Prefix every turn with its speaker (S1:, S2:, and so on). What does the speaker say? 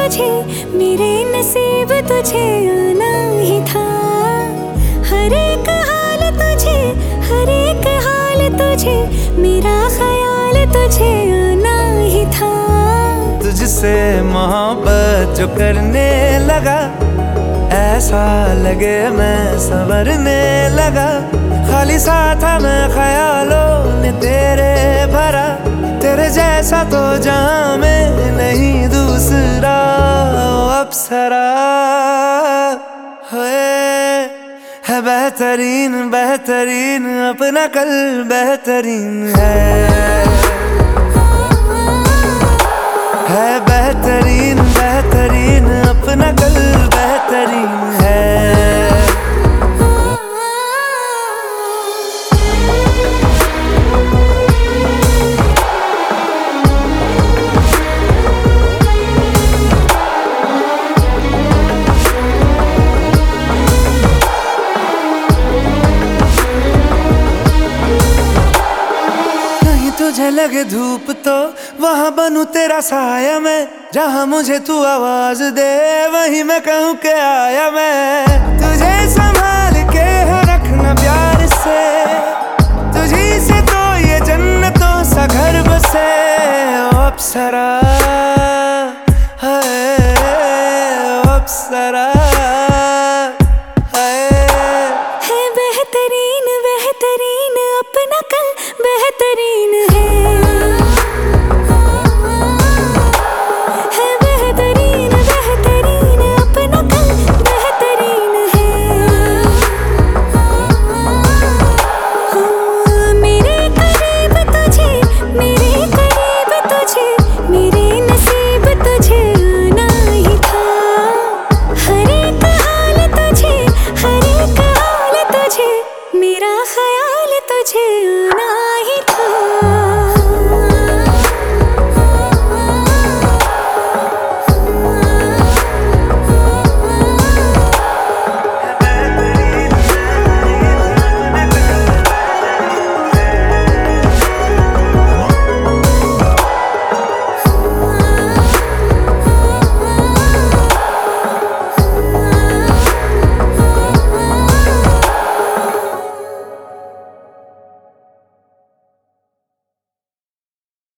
S1: तुझे, मेरे नसीब तुझे आना ही था। हर एक हाल तुझे, हर एक हाल तुझे, मेरा ख्याल तुझे आना ही था।
S2: तुझसे मोहब्बत जो करने लगा, ऐसा लगे मैं संवरने लगा। खाली सा था मैं ख्यालों ने तेरे भरा, तेरे जैसा तो जहां में नहीं दूसरा। ओ अप्सरा है बेहतरीन बेहतरीन, अपना कल बेहतरीन है बेहतरीन बेहतरीन, अपना कल बेहतरीन है। तुझे लगे धूप तो वहां बनूं तेरा साया मैं, जहां मुझे तू आवाज दे वहीं मैं कहूँ के आया मैं। तुझे संभाल के रखना प्यार से, तुझी से तो ये जन्नतों सा घर बसे। ओ अप्सरा है ओ अप्सरा।